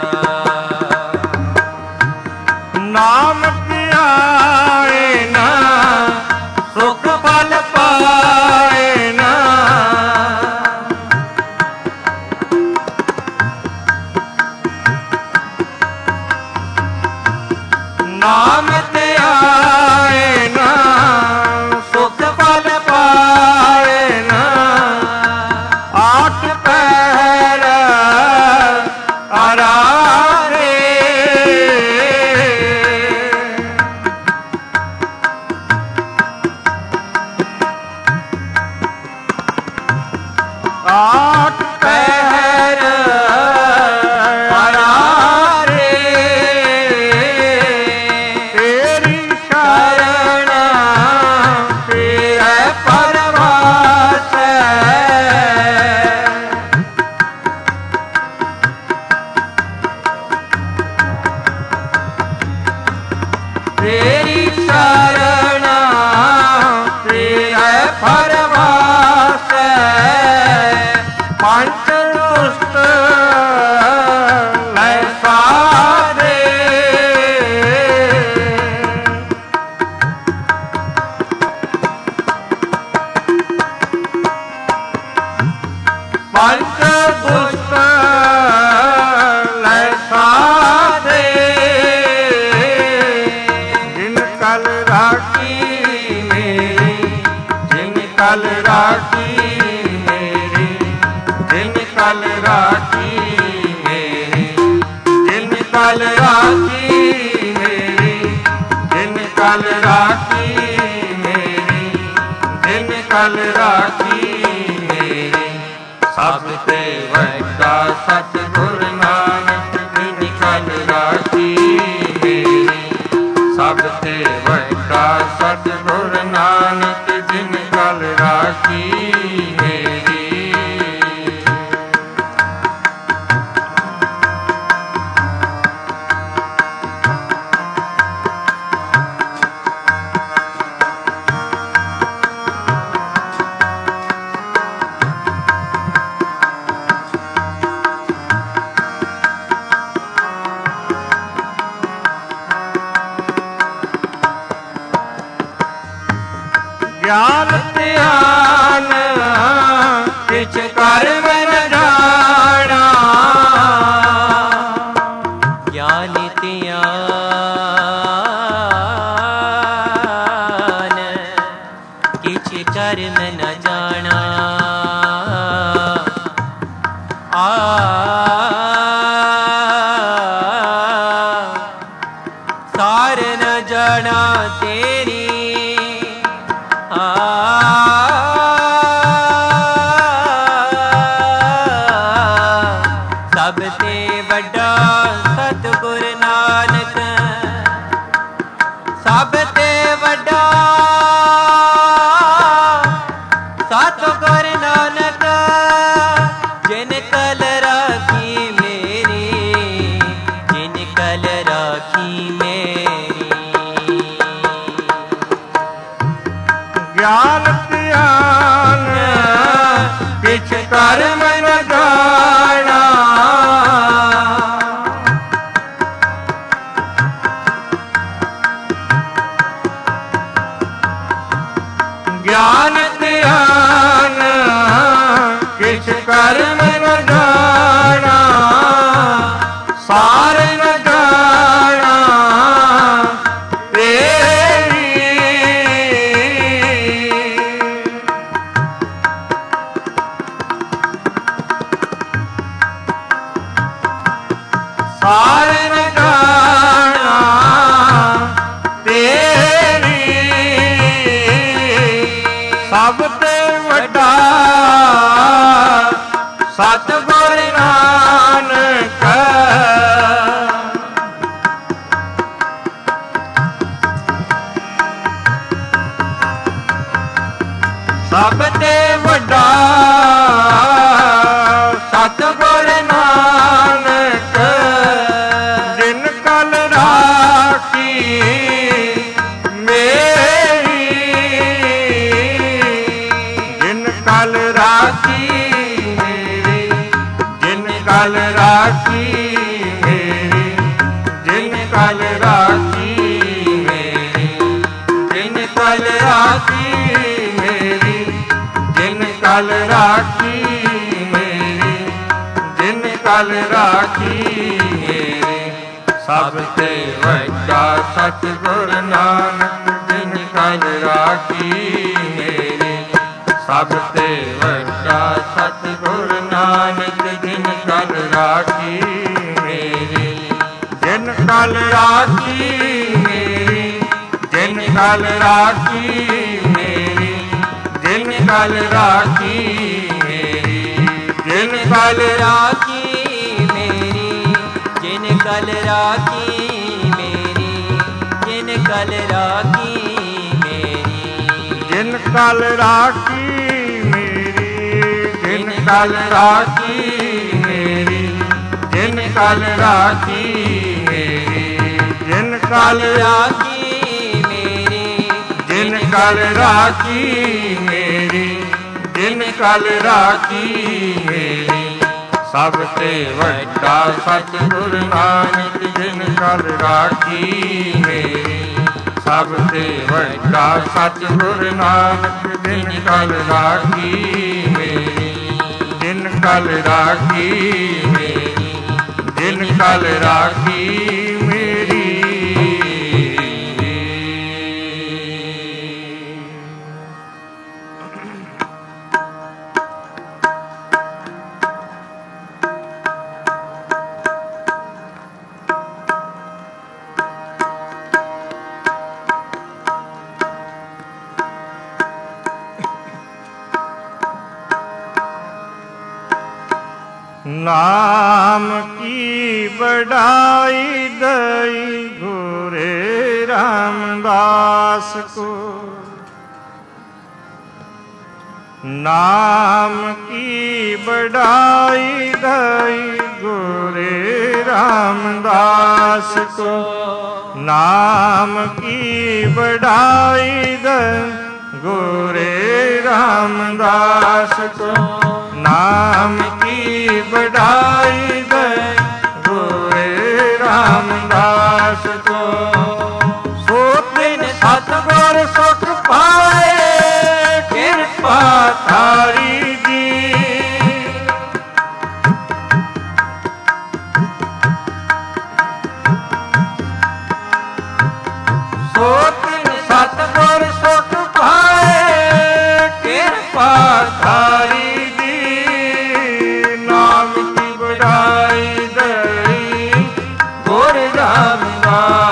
ਨਾਮ ਧਿਆਏ ਨਾ ਸੁਖ ਫਲ ਪਾਏ ਨਾ। ਨਾਮ ਧਿਆਏ ਨਾ ਸੁਖ ਫਲ ਪਾਏ ਨਾ। ਆਠ ਪਹਿਰ ਆਰਾਧੇ ਆਠ ਪਹਿਰ ਆਰਾਧੇ ਤੇਰੀ ਸ਼ਰਨ ਤੇਰੇ ਪਰਵਾਸ। ਤੇਰੀ ਸ਼ਰਨ ਤੇਰੇ ਪਰਵਾਸ। ਪੰਚ ਦੁਸ਼ਟ ਲੈ ਸਾਧੇ ਪੰਚ ਦੁਸ਼ਟ ਲੈ ਸਾਧੇ। ਜਿਨ ਕਲ ਰਾਖੀ ਮੇਰੀ ਜਿਨ ਕਲ ਰਾਖੀ ਮੇਰੀ ਜਿਨ ਕਲ ਰਾਖੀ ਮੇਰੀ ਜਿਨ ਕਲ ਰਾਖੀ ਮੇਰੀ ਜਿਨ ਕਲ ਰਾਖੀ ਮੇਰੀ ਜਿਨ ਕਲ ਰਾਖੀ ਮੇਰੀ। ਸਭ ਤੇ ਵੱਡਾ ਸਤਿਗੁਰ ਨਾਨਕ ਜਿਨ ਕਲ ਰਾਖੀ ਮੇਰੀ। ਸਭ ਤੇ ਵੱਡਾ ਸਤਿਗੁਰ ਨਾਨਕ ਜਿਨ ਕਲ ਰਾਖੀ ਮੇਰੀ। ਗਿਆਨ ਧਿਆਨ ਕਿਛ ਕਰਮ ਨ ਜਾਣਾ। ਗਿਆਨ ਧਿਆਨ ਕਿਛ ਕਰਮ ਨ ਜਾਣਾ। ਆ ਸਾਰ ਨ ਜਾਣਾ ਤੇਰੀ। ਸਭ ਤੇ ਵੱਡਾ ਸਤਿਗੁਰ ਨਾਨਕ। ਸਭ ਤੇ ਵੱਡਾ ਸਤਿਗੁਰ ਨਾਨਕ। ਜਿਨ ਕਲ ਰਾਖੀ ਮੇਰੀ ਜਿਨ ਕਲ ਰਾਖੀ ਮੇਰੀ। ਗਿਆਨ ਧਿਆਨ ਕਿਛ ਕਰਮ ਨ ਜਾਣਾ। ਗਿਆਨ ਧਿਆਨ ਕਿਛ ਕਰਮ ਨ ਜਾਣਾ। ਸਾਰ ਨ ਜਾਣਾ ਤੇਰੀ। ਸਾਰ ਨ ਜਾਣਾ ਤੇਰੀ। ਸਭ ਤੇ ਵੱਡਾ ਸਤਿਗੁਰ ਨਾਨਕ। ਸਭ ਤੇ ਵੱਡਾ ਸਤਿਗੁਰ ਨਾਨਕ। ਜਿਨ ਕਲ ਰਾਖੀ ਮੇਰੀ। ਜਿਨ ਕਲ ਰਾਖੀ ਮੇਰੀ। ਜਿਨ ਕਲ ਰਾਖੀ ਮੇਰੀ। ਜਿਨ ਕਲ ਰਾਖੀ ਮੇਰੀ। ਜਿਨ ਕਲ ਰਾਖੀ ਮੇਰੀ। ਜਿਨ ਕਲ ਰਾਖੀ ਮੇਰੀ। ਜਿਨ ਕਲ ਰਾਖੀ ਮੇਰੀ। ਸਭ ਤੇ ਵੱਡਾ ਸਤਿਗੁਰ ਨਾਨਕ। ਜਿਨ ਕਲ ਰਾਖੀ ਮੇਰੀ। ਸਭ ਤੇ ਵੱਡਾ ਸਤਿਗੁਰ ਨਾਨਕ। ਜਿਨ ਕਲ ਰਾਖੀ ਮੇਰੀ। ਜਿਨ ਕਲ ਰਾਖੀ ਮੇਰੀ। ਜਿਨ ਕਲ ਰਾਖੀ ਮੇਰੀ। ਜਿਨ ਕਲ ਰਾਖੀ ਮੇਰੀ। ਜਿਨ ਕਲ ਰਾਖੀ ਮੇਰੀ। ਜਿਨ ਕਲ ਰਾਖੀ ਮੇਰੀ। ਜਿਨ ਕਲ ਰਾਖੀ ਮੇਰੀ। ਜਿਨ ਕਲ ਰਾਖੀ ਮੇਰੀ। ਜਿਨ ਕਲ ਰਾਖੀ ਮੇਰੀ। ਜਿਨ ਕਲ ਰਾਖੀ ਮੇਰੀ। ਜਿਨ ਕਲ ਰਾਖੀ ਮੇਰੀ। ਜਿਨ ਕਲ ਰਾਖੀ ਮੇਰੀ। ਜਿਨ ਕਲ ਰਾਖੀ ਮੇਰੀ। ਸਭ ਤੇ ਵੱਡਾ ਸਤਿਗੁਰ ਨਾਨਕ। ਜਿਨ ਕਲ ਰਾਖੀ ਮੇਰੀ। ਸਭ ਤੇ ਵੱਡਾ ਸਤਿਗੁਰ ਨਾਨਕ। ਜਿਨ ਕਲ ਰਾਖੀ ਮੇਰੀ। ਜਿਨ ਕਲ ਰਾਖੀ ਮੇਰੀ। ਜਿਨ ਕਲ ਰਾਖੀ ਮੇਰੀ। नाम की बढ़ाई दई गोरे रामदास को। नाम की बढ़ाई दई गोरे रामदास को। नाम की बढ़ाई दई गोरे रामदास को। नाम की बढ़ाई दे गोरे रामदास को। सो दिन सतगुर सुख पाए कृपा थारी जी। सो दिन सतगुर सुख पाए कृपा थारी। नाम की बढ़ाई दई गुर रामदास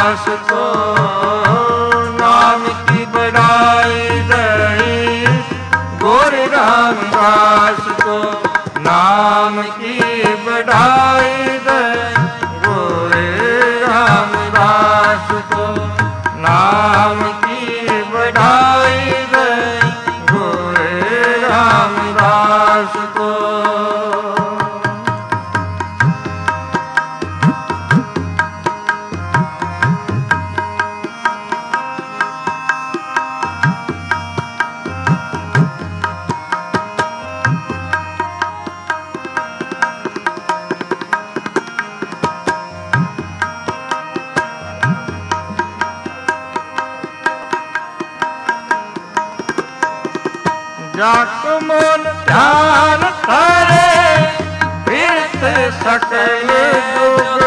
जाको मन ध्यान करे फिरत सकल जुग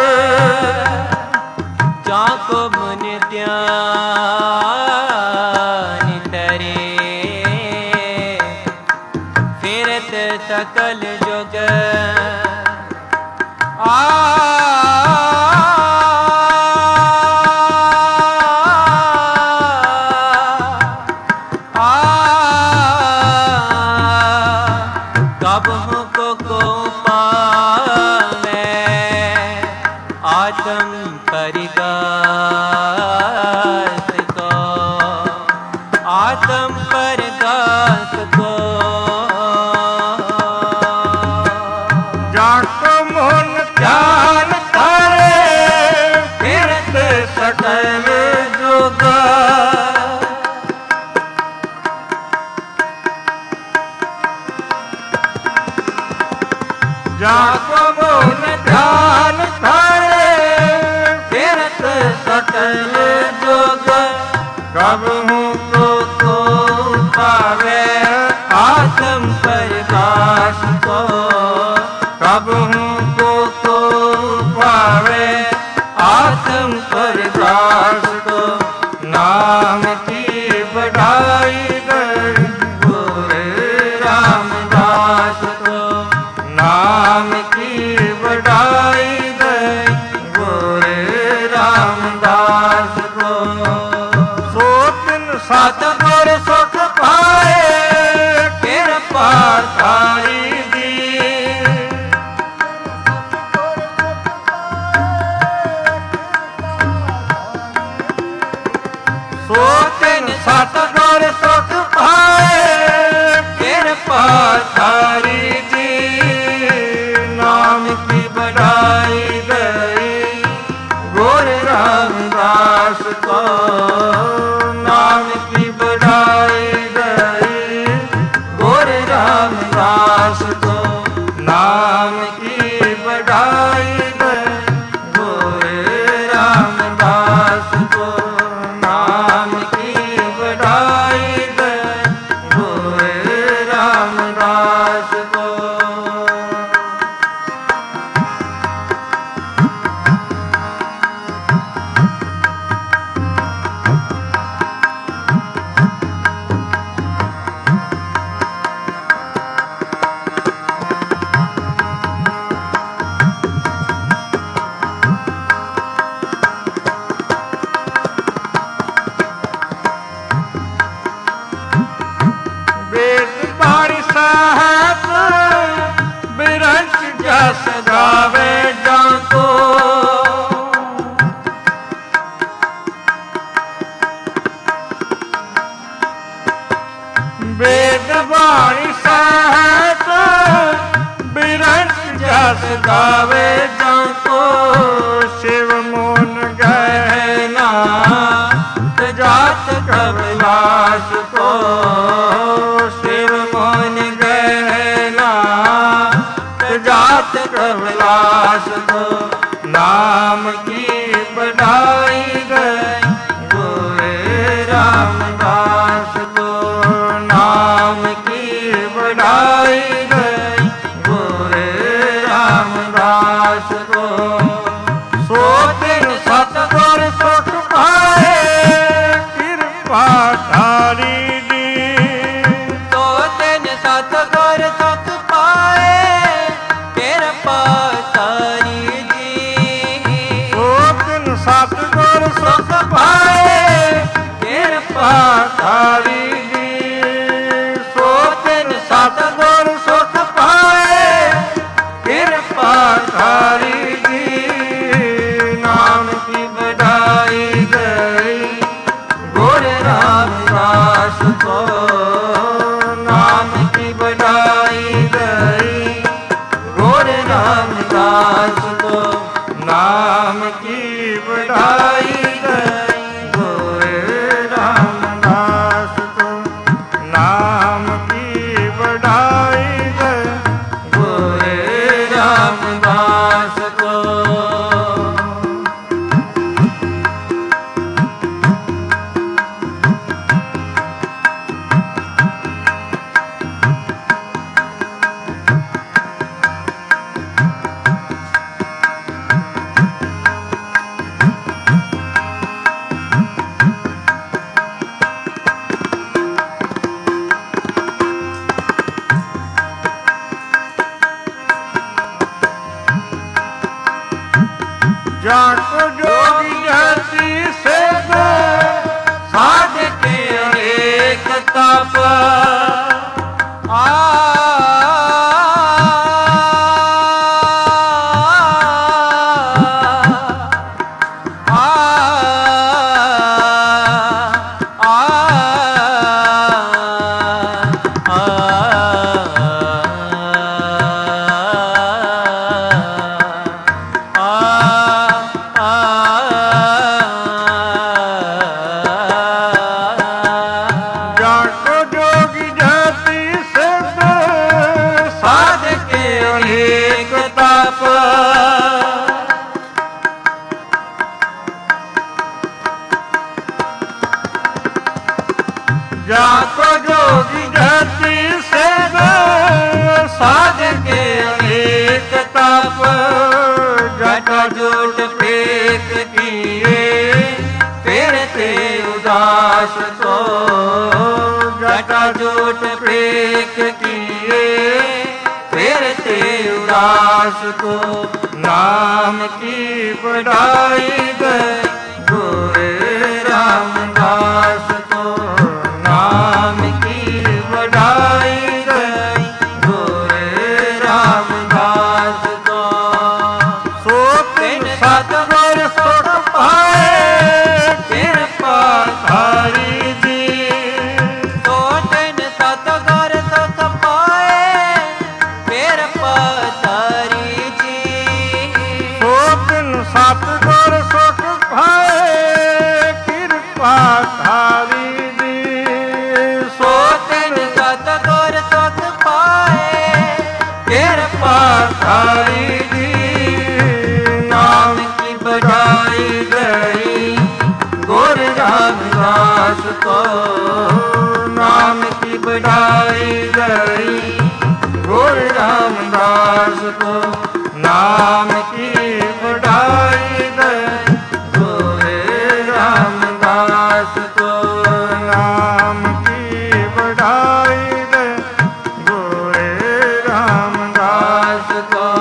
जाको मन ध्यान करे फिरत सकल जुग आ जाको मन ध्यान करे फिरत सकल जुग कबहू को को पावे आत्म प्रकाश को कबहू को को पावे आत्म प्रकाश को नाम की बढ़ाई गई गोरे रामदास को नाम की बढ़ाई गई गोरे रामदास को सो दिन सात गुर सुख पाए कृपा सारी दी सो दिन सात गुर सुख पाए कृपा सारी दी नाम की बढ़ाई गई गोरे रामदास को नाम की बढ़ाई गई गोरे रामदास को नाम की बढ़ाई गई गोरे रामदास को नाम की बढ़ाई गई गोरे रामदास को गावे जाको वेद वाणी सहत बिरंच जस गावे जाको शिव मोन गहना जात कविलास को शिव मोन गहना जात कविलास को नाम की बढ़ाई गई गोरे रामदास को नाम की बढ़ाई गई गोरे रामदास को सो दिन सतगुर सुख पाए कृपा सारी दी सो दिन सतगुर सुख पाए कृपा सारी जाको जोगी जाति सिद्ध साध के अनेक तप आ जाको जोगी जाति सिद्ध साध के अनेक तप जटा जोट फेंक किए फिर ते उदास को जटा जोट फेंक किए फिर ते उदास को नाम की बढ़ाई गई गोरे रामदास को नाम की बढ़ाई गई गोरे रामदास को सो तिन सतगुर सुख पाए कृपा हरि जी तो तिन सतगुर सुख पाए कृपा तारी जी सो तिन सतगुर सुख पाए कृपा थारी सो तिन सतगुर सुख पाए कृपा थारी जी नाम की बढ़ाई गई गुर रामदास को नाम की बढ़ाई गई गुर रामदास को नाम की बढ़ाई गई गोरे रामदास को नाम की बढ़ाई गई गोरे रामदास दास को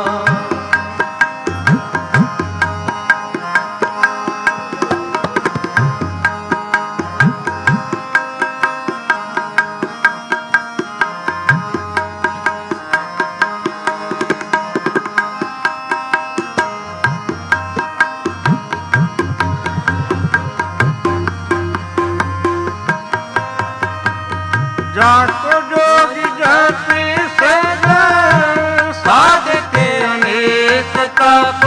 जाको जोगी जाति सिद्ध साध के अनेक तप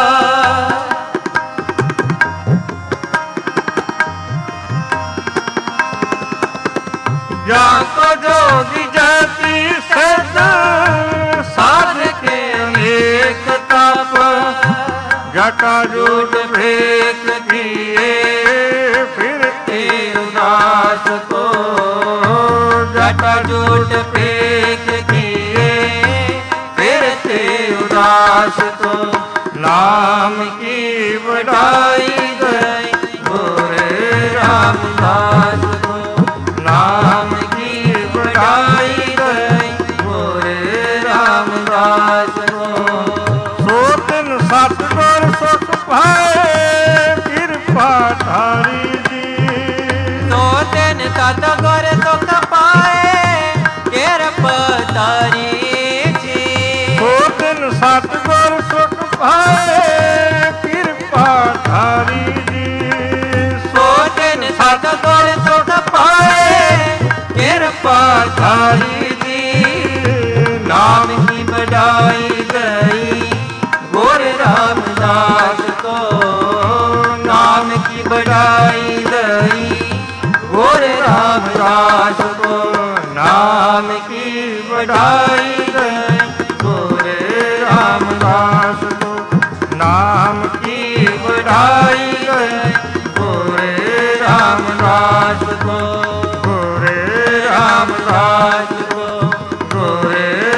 जाको जोगी जाति सिद्ध साध के अनेक तप जटा जोट फेंक किए फिरते उदास को जटा जोट फेंक किए फिर थे उदास को नाम की बढ़ाई गई गोरे रामदास को नाम की बढ़ाई गई गोरे रामदास को सो तिन सतगुर सुख पाए कृपा थारी जी तो दिन सतगुर सुख पाए कृपा तारी जी सो तिन सतगुर सुख पाए कृपा थारी जी सो दिन सतगुर सुख पाए कृपा थारी जी नाम की बढ़ाई गई गुर रामदास को नाम की बढ़ाई गई गुर रामदास को नाम की बढ़ाई गई गुर रामदास को नाम की बढ़ाई गई गुर रामदास को गोरे रामदास को गुर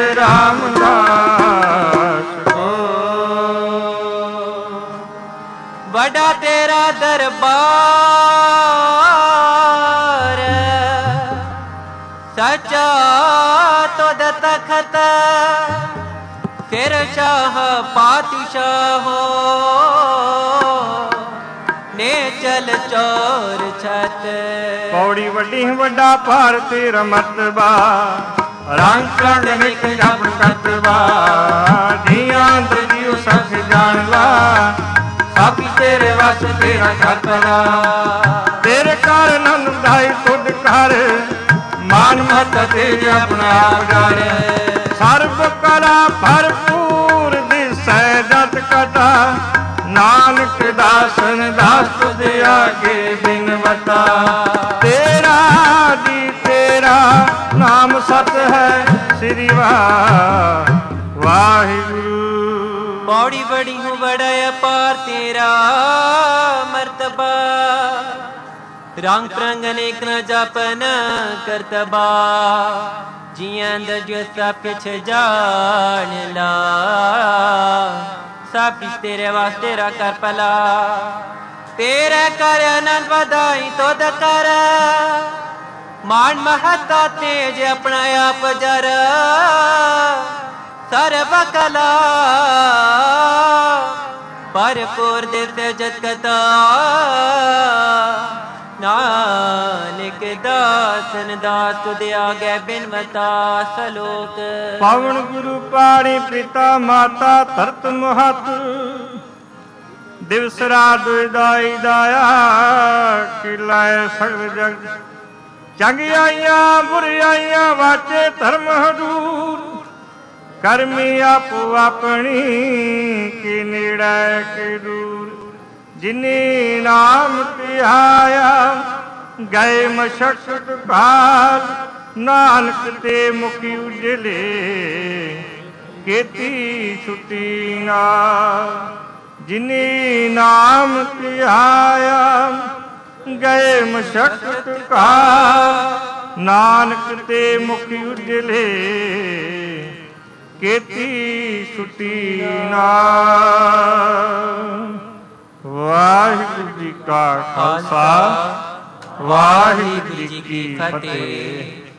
रामदास को बड़ा तेरा दरबार सचा तुद तखत ਫਿਰ ਸ਼ਾਹ ਪਾਤਸ਼ਾਹੋ ਨੇ ਚਲ ਚੋਰ ਛਤ। ਪੌੜੀ ਵੱਡੀ ਵੱਡਾ ਭਾਰਤ ਰਮਤਬਾ ਰੰਗ ਰੰਗ ਨਿਕ ਜਪ ਕਤਬਾ ਦੀਆਂ ਦਰਿਉ ਸਭ ਜਾਣ ਲਾ ਸਭ ਤੇਰੇ ਵਸ ਤੇਰਾ ਖਤਰਾ। ਤੇਰੇ ਘਰ ਨੰਦ ਦਾਈ ਤੁਧ ਕਰ ਮਾਨ ਮਤ ਤੇਰੇ ਆਪਣਾ ਆਪ ਡਰ। ਸਰਬ ਕਲਾ ਭਰਪੂਰ ਦਿਸੈ ਜਤ ਕਥਾ ਨਾਨਕ ਦਾਸਨ ਦਾਸ ਤੁਧ ਆਗੇ ਬਿਨਵਤਾ। ਤੇਰਾ ਜੀ ਤੇਰਾ ਨਾਮ ਸਤ ਹੈ ਸ੍ਰੀ ਵਾਹਿ ਵਾਹਿਗੁਰੂ। पौड़ी बड़ी हूँ बड़ा अपार तेरा मर्तबा रंग रंग अनेक न जापन करतबा जियंद जो सब कुछ जान ला सब कुछ तेरे वास्ते रा कर पला। तेरे कर अनंत बधाई तो कर मान महता तेज अपना आप जर सर्व कला भरपूर दिस जत कथा नानक दासन दास तुद आगे बिनमता सलोक। पावन गुरु पाणी पिता माता धरत महत दिवस रात दाई दाया किलाए सगल जग चंगियाइयां बुराइयां वाचे धर्म हजूर करमी आपो अपनी की नेड़ै के दूर। जिनी नाम तिहाया गए मशक्कत भाल नानक ते मुखी उजले केती छुटी नाल। जिनी नाम तिहाया गए मशक्कत भाल नानक ते मुखी उजले केती छुटी नाल। वाहिगुरु जी का खालसा वाहिगुरु जी की फतेह।